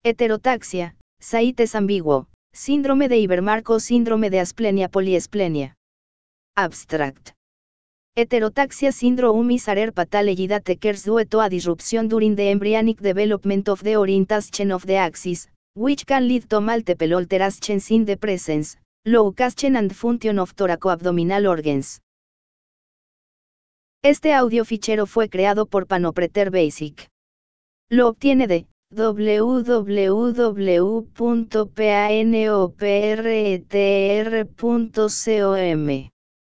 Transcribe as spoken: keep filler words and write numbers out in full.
Heterotaxia, saites ambiguo, síndrome de Ibermark o síndrome de asplenia poliesplenia. Abstract. Heterotaxia syndrome is a rare pathology that occurs due to a disruption during the embryonic development of the orientation of the axis, which can lead to multiple alterations in the presence, location and function of thoracoabdominal organs. Este audio fichero fue creado por Panopreter Basic. Lo obtiene de w w w punto panopreter punto com.